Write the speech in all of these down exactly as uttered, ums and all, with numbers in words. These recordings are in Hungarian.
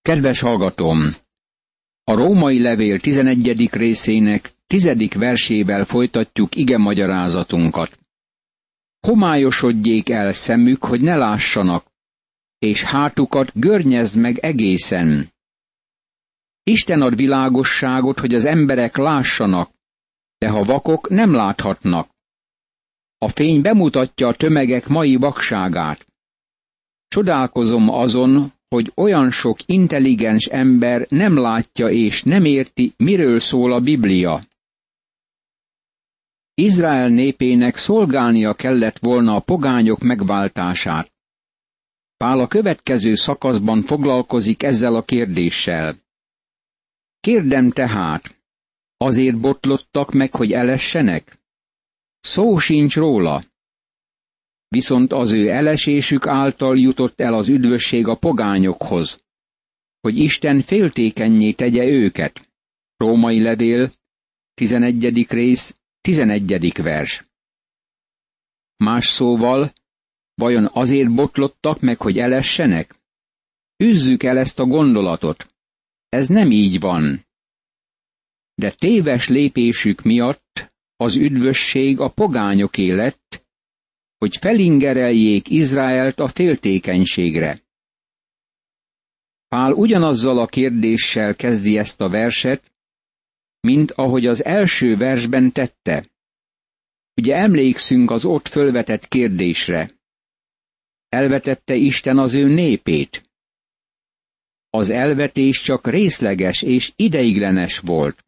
Kedves hallgatóm! A római levél tizenegyedik részének tizedik versével folytatjuk igemagyarázatunkat. Homályosodjék el szemük, hogy ne lássanak, és hátukat görnyezd meg egészen. Isten ad világosságot, hogy az emberek lássanak, de ha vakok, nem láthatnak. A fény bemutatja a tömegek mai vakságát. Csodálkozom azon, hogy olyan sok intelligens ember nem látja és nem érti, miről szól a Biblia. Izrael népének szolgálnia kellett volna a pogányok megváltását. Pál a következő szakaszban foglalkozik ezzel a kérdéssel. Kérdem tehát, azért botlottak meg, hogy elessenek? Szó sincs róla. Viszont az ő elesésük által jutott el az üdvösség a pogányokhoz, hogy Isten féltékennyé tegye őket. Római levél, tizenegyedik rész, tizenegyedik vers. Más szóval, vajon azért botlottak meg, hogy elessenek? Üzzük el ezt a gondolatot. Ez nem így van. De téves lépésük miatt az üdvösség a pogányoké lett, hogy felingereljék Izraelt a féltékenységre. Pál ugyanazzal a kérdéssel kezdi ezt a verset, mint ahogy az első versben tette. Ugye emlékszünk az ott fölvetett kérdésre. Elvetette Isten az ő népét. Az elvetés csak részleges és ideiglenes volt.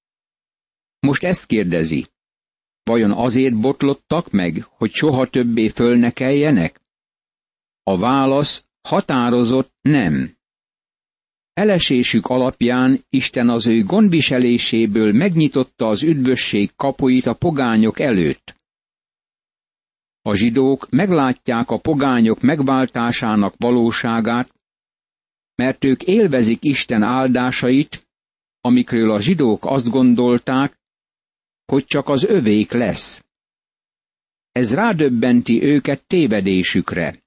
Most ezt kérdezi. Vajon azért botlottak meg, hogy soha többé föl ne keljenek? A válasz határozott nem. Elesésük alapján Isten az ő gondviseléséből megnyitotta az üdvösség kapuit a pogányok előtt. A zsidók meglátják a pogányok megváltásának valóságát, mert ők élvezik Isten áldásait, amikről a zsidók azt gondolták, hogy csak az övék lesz. Ez rádöbbenti őket tévedésükre.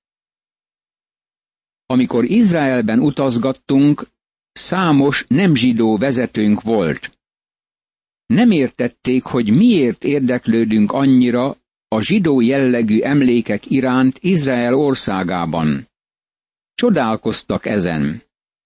Amikor Izraelben utazgattunk, számos nem zsidó vezetőnk volt. Nem értették, hogy miért érdeklődünk annyira a zsidó jellegű emlékek iránt Izrael országában. Csodálkoztak ezen.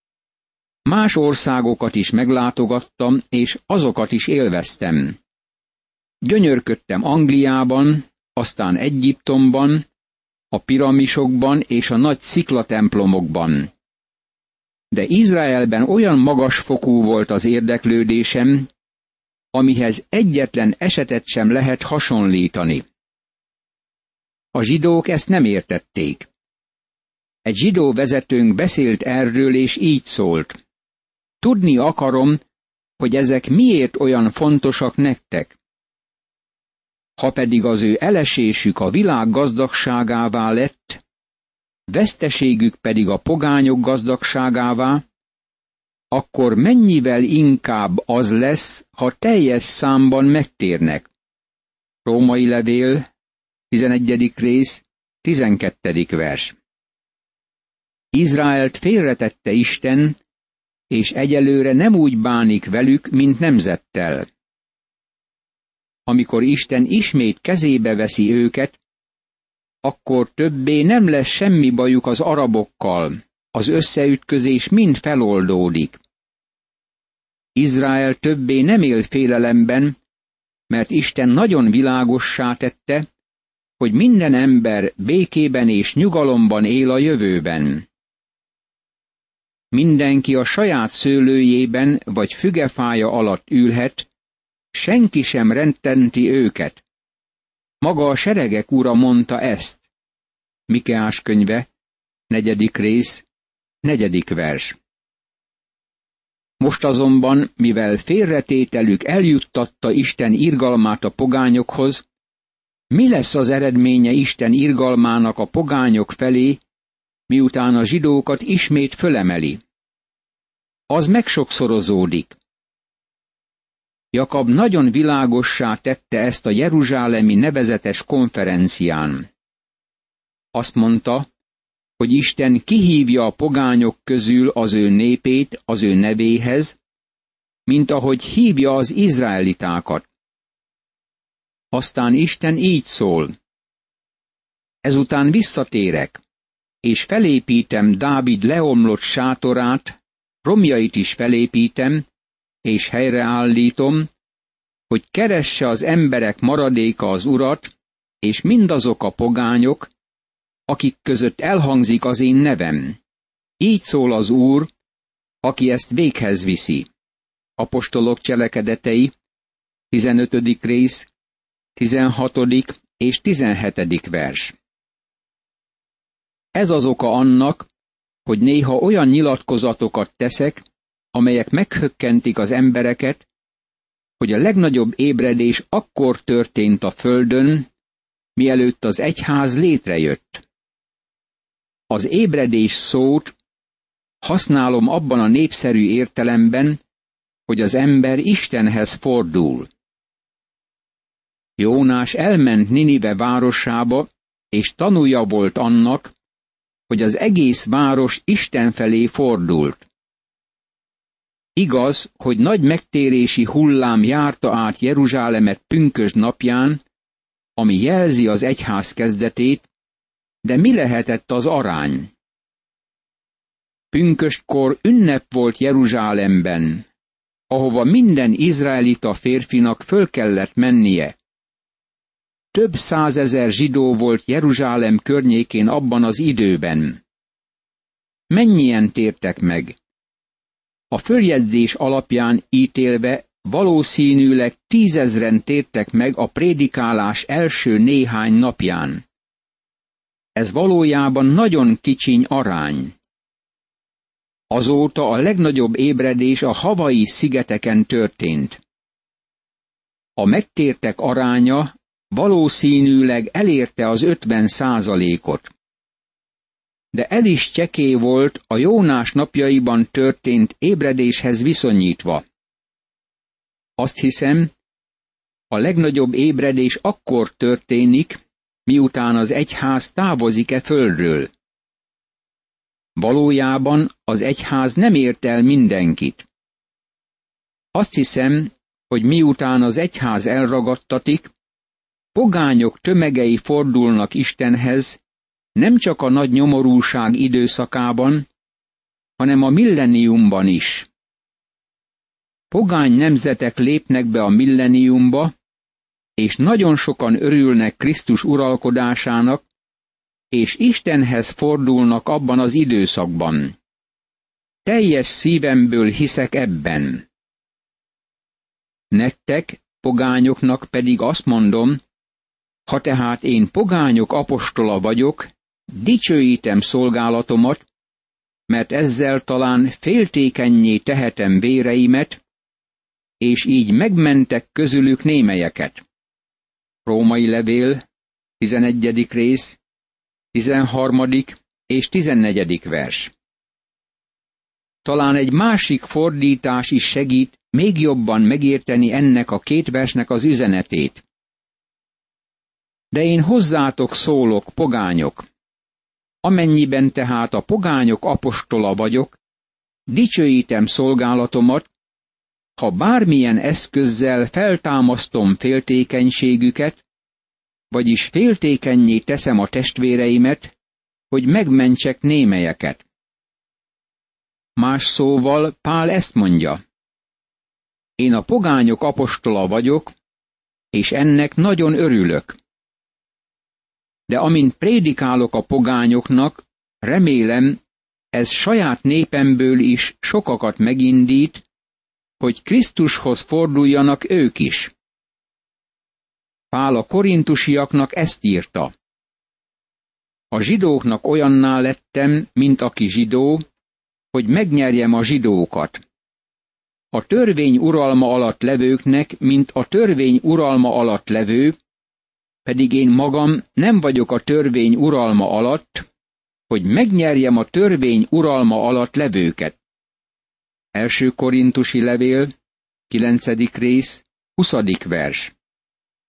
Más országokat is meglátogattam, és azokat is élveztem. Gyönyörködtem Angliában, aztán Egyiptomban, a piramisokban és a nagy sziklatemplomokban. De Izraelben olyan magas fokú volt az érdeklődésem, amihez egyetlen esetet sem lehet hasonlítani. A zsidók ezt nem értették. Egy zsidó vezetőnk beszélt erről, és így szólt. Tudni akarom, hogy ezek miért olyan fontosak nektek. Ha pedig az ő elesésük a világ gazdagságává lett, veszteségük pedig a pogányok gazdagságává, akkor mennyivel inkább az lesz, ha teljes számban megtérnek. Római levél, tizenegyedik rész, tizenkettedik vers. Izraelt félretette Isten, és egyelőre nem úgy bánik velük, mint nemzettel. Amikor Isten ismét kezébe veszi őket, akkor többé nem lesz semmi bajuk az arabokkal, az összeütközés mind feloldódik. Izrael többé nem él félelemben, mert Isten nagyon világossá tette, hogy minden ember békében és nyugalomban él a jövőben. Mindenki a saját szőlőjében vagy fügefája alatt ülhet, senki sem rettenti őket. Maga a seregek ura mondta ezt. Mikeás könyve, negyedik rész, negyedik vers. Most azonban, mivel félretételük eljuttatta Isten irgalmát a pogányokhoz, mi lesz az eredménye Isten irgalmának a pogányok felé, miután a zsidókat ismét fölemeli? Az megsokszorozódik. Jakab nagyon világossá tette ezt a jeruzsálemi nevezetes konferencián. Azt mondta, hogy Isten kihívja a pogányok közül az ő népét az ő nevéhez, mint ahogy hívja az izraelitákat. Aztán Isten így szól: ezután visszatérek, és felépítem Dávid leomlott sátorát, romjait is felépítem, és helyreállítom, hogy keresse az emberek maradéka az Urat, és mindazok a pogányok, akik között elhangzik az én nevem. Így szól az Úr, aki ezt véghez viszi. Apostolok cselekedetei, tizenötödik rész, tizenhatodik és tizenhetedik vers. Ez az oka annak, hogy néha olyan nyilatkozatokat teszek, amelyek meghökkentik az embereket, hogy a legnagyobb ébredés akkor történt a földön, mielőtt az egyház létrejött. Az ébredés szót használom abban a népszerű értelemben, hogy az ember Istenhez fordul. Jónás elment Ninive városába, és tanúja volt annak, hogy az egész város Isten felé fordult. Igaz, hogy nagy megtérési hullám járta át Jeruzsálemet pünkösd napján, ami jelzi az egyház kezdetét, de mi lehetett az arány? Pünköstkor ünnep volt Jeruzsálemben, ahova minden izraelita férfinak föl kellett mennie. Több százezer zsidó volt Jeruzsálem környékén abban az időben. Mennyien tértek meg? A följegyzés alapján ítélve valószínűleg tízezren tértek meg a prédikálás első néhány napján. Ez valójában nagyon kicsiny arány. Azóta a legnagyobb ébredés a Hawaii szigeteken történt. A megtértek aránya valószínűleg elérte az ötven százalékot. De ez is csekély volt a Jónás napjaiban történt ébredéshez viszonyítva. Azt hiszem, a legnagyobb ébredés akkor történik, miután az egyház távozik-e földről. Valójában az egyház nem ért el mindenkit. Azt hiszem, hogy miután az egyház elragadtatik, pogányok tömegei fordulnak Istenhez, nem csak a nagy nyomorúság időszakában, hanem a millenniumban is. Pogány nemzetek lépnek be a millenniumba, és nagyon sokan örülnek Krisztus uralkodásának, és Istenhez fordulnak abban az időszakban. Teljes szívemből hiszek ebben. Nektek, pogányoknak pedig azt mondom, ha tehát én pogányok apostola vagyok, dicsőítem szolgálatomat, mert ezzel talán féltékennyé tehetem véreimet, és így megmentek közülük némelyeket. Római levél, tizenegyedik rész, tizenharmadik és tizennegyedik vers. Talán egy másik fordítás is segít még jobban megérteni ennek a két versnek az üzenetét. De én hozzátok szólok, pogányok. Amennyiben tehát a pogányok apostola vagyok, dicsőítem szolgálatomat, ha bármilyen eszközzel feltámasztom féltékenységüket, vagyis féltékennyé teszem a testvéreimet, hogy megmentsek némelyeket. Más szóval Pál ezt mondja: én a pogányok apostola vagyok, és ennek nagyon örülök. De amint prédikálok a pogányoknak, remélem, ez saját népemből is sokakat megindít, hogy Krisztushoz forduljanak ők is. Pál a korintusiaknak ezt írta: a zsidóknak olyanná lettem, mint aki zsidó, hogy megnyerjem a zsidókat. A törvény uralma alatt levőknek, mint a törvény uralma alatt levő, pedig én magam nem vagyok a törvény uralma alatt, hogy megnyerjem a törvény uralma alatt levőket. Első korintusi levél, kilencedik rész, huszadik vers.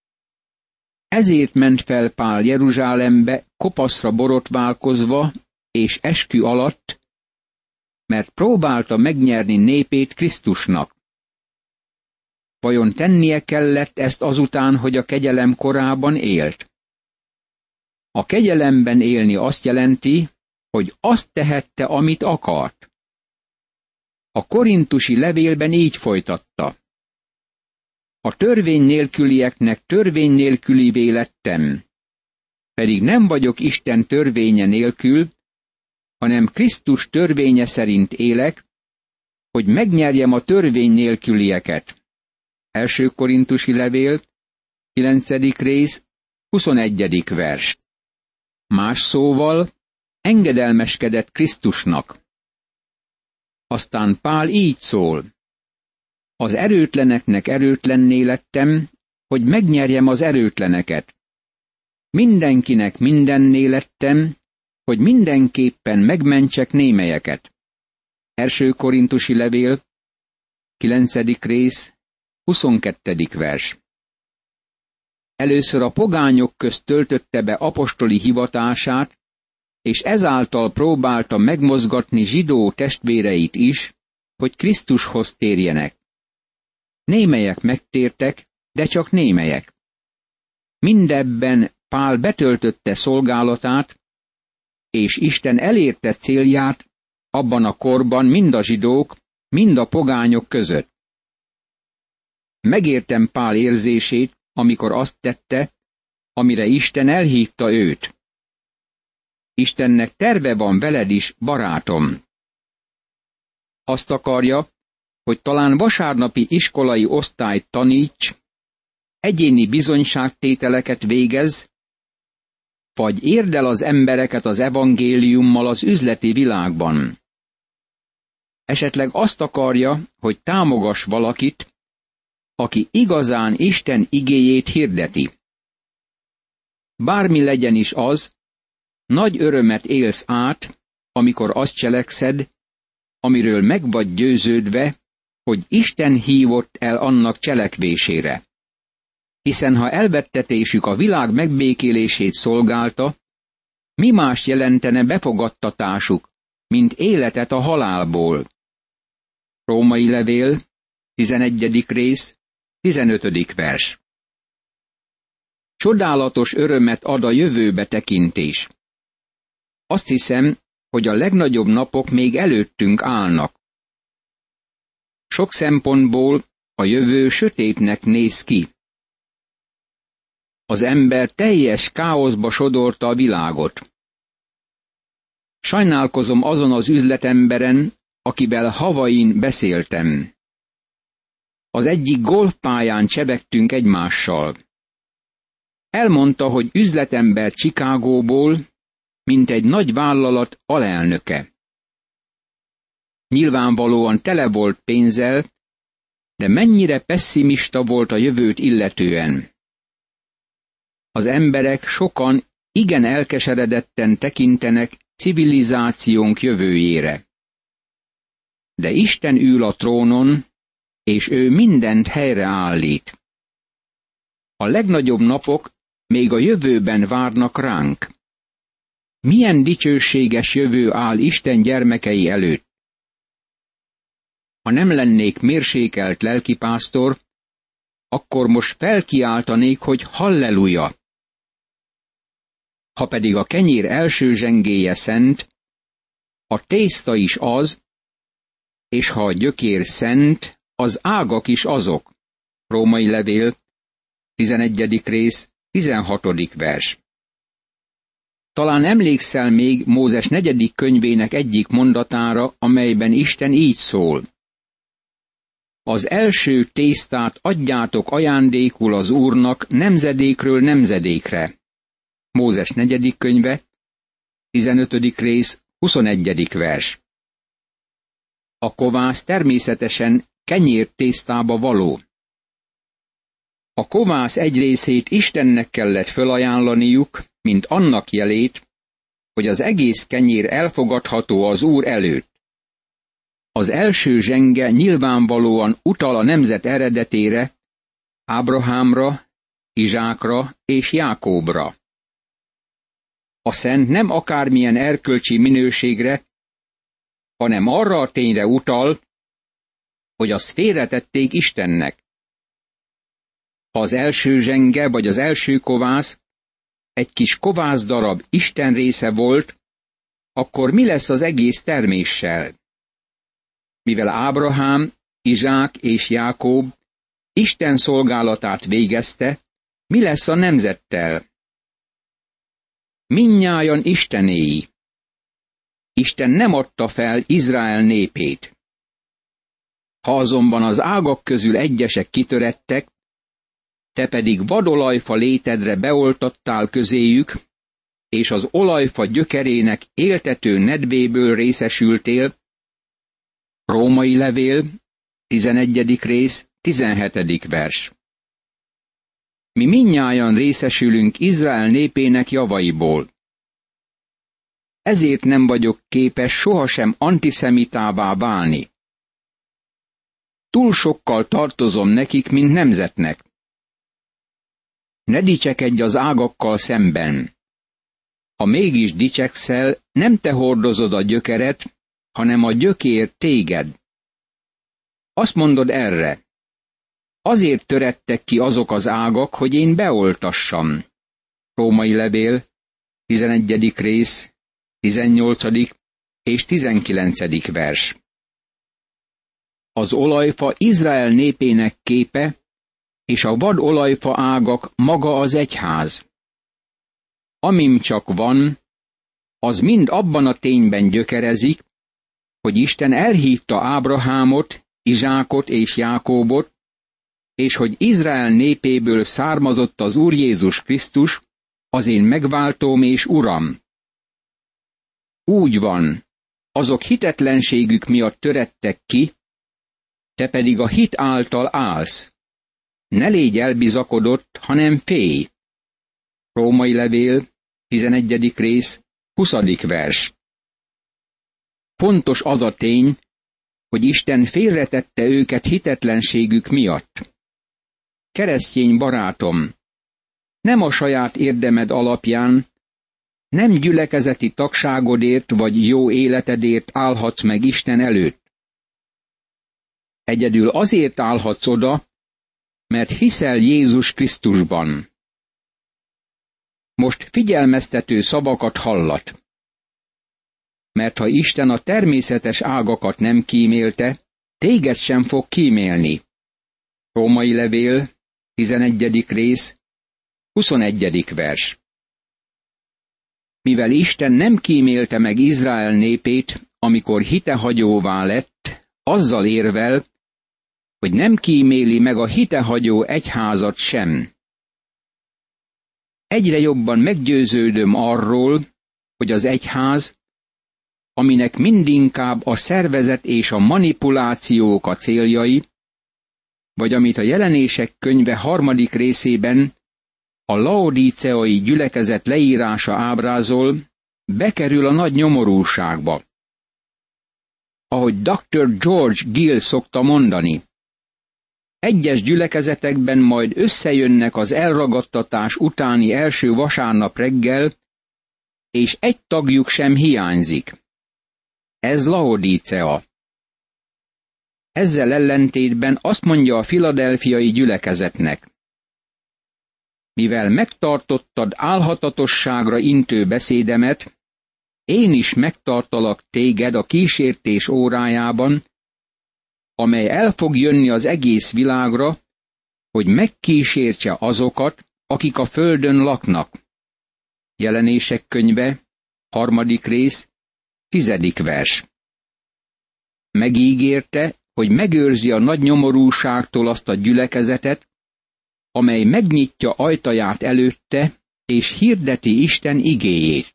Ezért ment fel Pál Jeruzsálembe kopaszra borotválkozva, és eskü alatt, mert próbálta megnyerni népét Krisztusnak. Vajon tennie kellett ezt azután, hogy a kegyelem korában élt? A kegyelemben élni azt jelenti, hogy azt tehette, amit akart. A korintusi levélben így folytatta. A törvény nélkülieknek törvény nélkülivé lettem, pedig nem vagyok Isten törvénye nélkül, hanem Krisztus törvénye szerint élek, hogy megnyerjem a törvény nélkülieket. Első korintusi levél, kilencedik rész, huszonegyedik vers. Más szóval, engedelmeskedett Krisztusnak. Aztán Pál így szól. Az erőtleneknek erőtlenné lettem, hogy megnyerjem az erőtleneket. Mindenkinek mindenné lettem, hogy mindenképpen megmentsek némelyeket. Első korintusi levél, kilencedik rész, huszonkettedik vers. Először a pogányok közt töltötte be apostoli hivatását, és ezáltal próbálta megmozgatni zsidó testvéreit is, hogy Krisztushoz térjenek. Némelyek megtértek, de csak némelyek. Mindebben Pál betöltötte szolgálatát, és Isten elérte célját abban a korban mind a zsidók, mind a pogányok között. Megértem Pál érzését, amikor azt tette, amire Isten elhívta őt. Istennek terve van veled is, barátom. Azt akarja, hogy talán vasárnapi iskolai osztályt taníts, egyéni bizonyságtételeket végez, vagy érd el az embereket az evangéliummal az üzleti világban. Esetleg azt akarja, hogy támogass valakit, aki igazán Isten igéjét hirdeti. Bármi legyen is az, nagy örömet élsz át, amikor azt cselekszed, amiről meg vagy győződve, hogy Isten hívott el annak cselekvésére. Hiszen ha elvettetésük a világ megbékélését szolgálta, mi más jelentene befogadtatásuk, mint életet a halálból? Római levél, tizenegyedik rész, tizenötödik vers. Csodálatos örömet ad a jövőbe tekintés. Azt hiszem, hogy a legnagyobb napok még előttünk állnak. Sok szempontból a jövő sötétnek néz ki. Az ember teljes káoszba sodorta a világot. Sajnálkozom azon az üzletemberen, akivel Havain beszéltem. Az egyik golfpályán csevegtünk egymással. Elmondta, hogy üzletember Chicagóból, mint egy nagy vállalat alelnöke. Nyilvánvalóan tele volt pénzzel, de mennyire pesszimista volt a jövőt illetően. Az emberek sokan igen elkeseredetten tekintenek civilizációnk jövőjére. De Isten ül a trónon, és ő mindent helyreállít. A legnagyobb napok még a jövőben várnak ránk. Milyen dicsőséges jövő áll Isten gyermekei előtt. Ha nem lennék mérsékelt lelkipásztor, akkor most felkiáltanék, hogy halleluja. Ha pedig a kenyér első zsengéje szent, a tészta is az, és ha a gyökér szent, az ágak is azok. Római levél, tizenegyedik rész, tizenhatodik vers. Talán emlékszel még Mózes negyedik könyvének egyik mondatára, amelyben Isten így szól. Az első tésztát adjátok ajándékul az Úrnak nemzedékről nemzedékre. Mózes negyedik könyve, tizenötödik rész, huszonegyedik vers. A kovász természetesen kenyér tésztába való. A kovász egy részét Istennek kellett fölajánlaniuk, mint annak jelét, hogy az egész kenyér elfogadható az Úr előtt. Az első zsenge nyilvánvalóan utal a nemzet eredetére, Ábrahámra, Izsákra és Jákóbra. A szent nem akármilyen erkölcsi minőségre, hanem arra a tényre utal, hogy azt félretették Istennek. Ha az első zsenge vagy az első kovász egy kis kovász darab Isten része volt, akkor mi lesz az egész terméssel? Mivel Ábrahám, Izsák és Jákob Isten szolgálatát végezte, mi lesz a nemzettel? Mindnyájan Istenéi. Isten nem adta fel Izrael népét. Ha azonban az ágak közül egyesek kitörettek, te pedig vadolajfa létedre beoltattál közéjük, és az olajfa gyökerének éltető nedvéből részesültél. Római levél, tizenegyedik rész, tizenhetedik vers. Mi mindnyájan részesülünk Izrael népének javaiból. Ezért nem vagyok képes sohasem antiszemitává válni. Túl sokkal tartozom nekik, mint nemzetnek. Ne dicsekedj az ágakkal szemben. Ha mégis dicsekszel, nem te hordozod a gyökeret, hanem a gyökér téged. Azt mondod erre: azért törettek ki azok az ágak, hogy én beoltassam. Római levél, tizenegyedik rész, tizennyolcadik és tizenkilencedik vers. Az olajfa Izrael népének képe, és a vad olajfa ágak maga az egyház. Amim csak van, az mind abban a tényben gyökerezik, hogy Isten elhívta Ábrahámot, Izsákot és Jákóbot, és hogy Izrael népéből származott az Úr Jézus Krisztus, az én megváltóm és Uram. Úgy van, azok hitetlenségük miatt törettek ki, te pedig a hit által állsz. Ne légy elbizakodott, hanem félj. Római levél, tizenegyedik rész, huszadik vers. Fontos az a tény, hogy Isten félretette őket hitetlenségük miatt. Keresztény barátom, nem a saját érdemed alapján, nem gyülekezeti tagságodért vagy jó életedért állhatsz meg Isten előtt. Egyedül azért állhatsz oda, mert hiszel Jézus Krisztusban. Most figyelmeztető szavakat hallat. Mert ha Isten a természetes ágakat nem kímélte, téged sem fog kímélni. Római levél, tizenegyedik rész, huszonegyedik vers. Mivel Isten nem kímélte meg Izrael népét, amikor hitehagyóvá lett, azzal érvel, hogy nem kíméli meg a hitehagyó egyházat sem. Egyre jobban meggyőződöm arról, hogy az egyház, aminek mindinkább a szervezet és a manipulációk a céljai, vagy amit a Jelenések könyve harmadik részében a laodíceai gyülekezet leírása ábrázol, bekerül a nagy nyomorúságba. Ahogy doktor George Gill szokta mondani, egyes gyülekezetekben majd összejönnek az elragadtatás utáni első vasárnap reggel, és egy tagjuk sem hiányzik. Ez Laodícea. Ezzel ellentétben azt mondja a filadelfiai gyülekezetnek: mivel megtartottad álhatatosságra intő beszédemet, én is megtartalak téged a kísértés órájában, amely el fog jönni az egész világra, hogy megkísértse azokat, akik a földön laknak. Jelenések könyve, harmadik rész, tizedik vers. Megígérte, hogy megőrzi a nagy nyomorúságtól azt a gyülekezetet, amely megnyitja ajtaját előtte, és hirdeti Isten igéjét.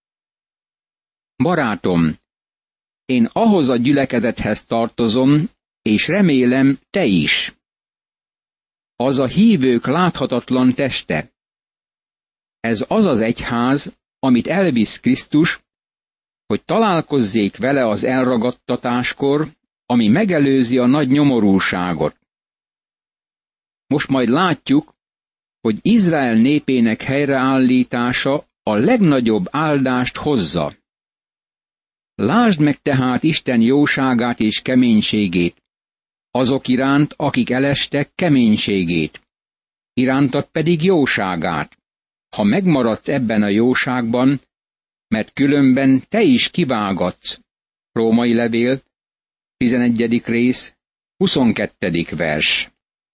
Barátom, én ahhoz a gyülekezethez tartozom, és remélem te is. Az a hívők láthatatlan teste. Ez az az egyház, amit elvisz Krisztus, hogy találkozzék vele az elragadtatáskor, ami megelőzi a nagy nyomorúságot. Most majd látjuk, hogy Izrael népének helyreállítása a legnagyobb áldást hozza. Lásd meg tehát Isten jóságát és keménységét, azok iránt, akik elestek, keménységét, irántad pedig jóságát, ha megmaradsz ebben a jóságban, mert különben te is kivágatsz. Római levél, tizenegyedik rész, huszonkettedik vers.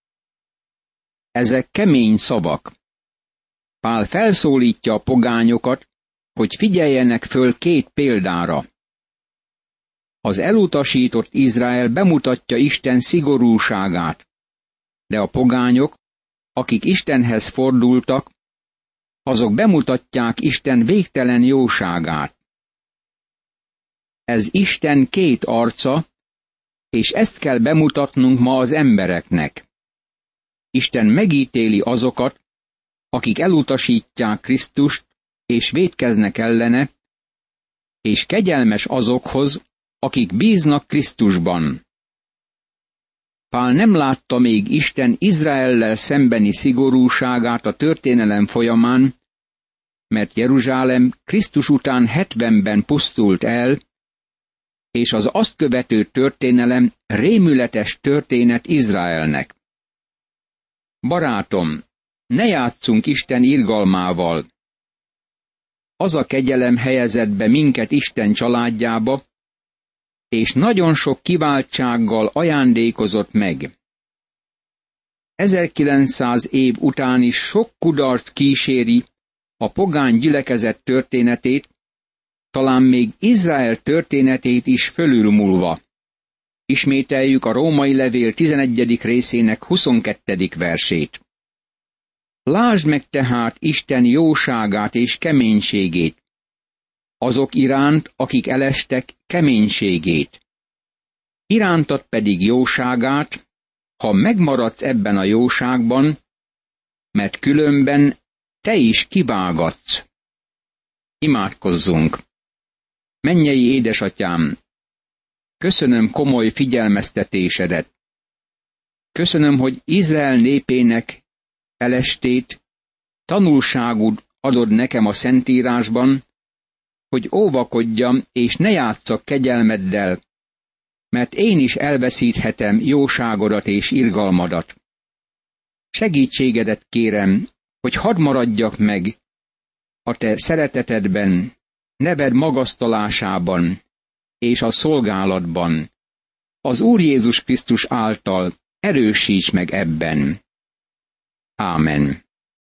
Ezek kemény szavak. Pál felszólítja a pogányokat, hogy figyeljenek föl két példára. Az elutasított Izrael bemutatja Isten szigorúságát, de a pogányok, akik Istenhez fordultak, azok bemutatják Isten végtelen jóságát. Ez Isten két arca, és ezt kell bemutatnunk ma az embereknek. Isten megítéli azokat, akik elutasítják Krisztust, és vétkeznek ellene, és kegyelmes azokhoz, akik bíznak Krisztusban. Pál nem látta még Isten Izraellel szembeni szigorúságát a történelem folyamán, mert Jeruzsálem Krisztus után hetvenben pusztult el, és az azt követő történelem rémületes történet Izraelnek. Barátom, ne játsszunk Isten irgalmával. Az a kegyelem helyezett be minket Isten családjába, és nagyon sok kiváltsággal ajándékozott meg. ezerkilencszáz év után is sok kudarc kíséri a pogány gyülekezet történetét, talán még Izrael történetét is fölülmúlva. Ismételjük a Római levél tizenegyedik részének huszonkettedik versét. Lásd meg tehát Isten jóságát és keménységét, azok iránt, akik elestek, keménységét. Irántad pedig jóságát, ha megmaradsz ebben a jóságban, mert különben te is kivágatsz. Imádkozzunk! Mennyei édesatyám, köszönöm komoly figyelmeztetésedet. Köszönöm, hogy Izrael népének elestét, tanulságud adod nekem a Szentírásban, hogy óvakodjam és ne játsszak kegyelmeddel, mert én is elveszíthetem jóságodat és irgalmadat. Segítségedet kérem, hogy hadd maradjak meg a te szeretetedben, neved magasztalásában és a szolgálatban. Az Úr Jézus Krisztus által erősíts meg ebben. Ámen.